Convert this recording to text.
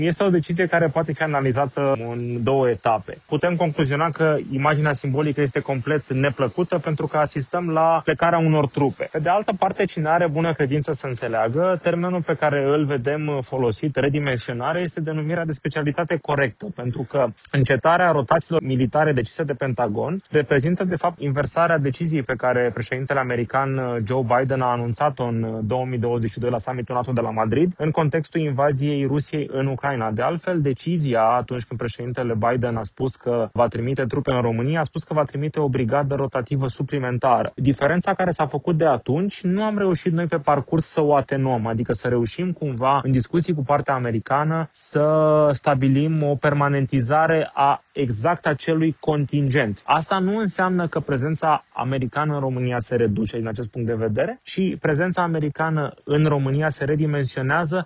Este o decizie care poate fi analizată în două etape. Putem concluziona că imaginea simbolică este complet neplăcută pentru că asistăm la plecarea unor trupe. Pe de altă parte, cine are bună credință să înțeleagă, termenul pe care îl vedem folosit, redimensionare, este denumirea de specialitate corectă, pentru că încetarea rotațiilor militare decise de Pentagon reprezintă, de fapt, inversarea deciziei pe care președintele american Joe Biden a anunțat-o în 2022 la summitul NATO de la Madrid, în contextul invaziei Rusiei în Ucraina. De altfel, decizia, atunci când președintele Biden a spus că va trimite trupe în România, a spus că va trimite o brigadă rotativă suplimentară. Diferența care s-a făcut de atunci, nu am reușit noi pe parcurs să o atenuăm, adică să reușim cumva, în discuții cu partea americană, să stabilim o permanentizare a exact acelui contingent. Asta nu înseamnă că prezența americană în România se reduce din acest punct de vedere, ci prezența americană în România se redimensionează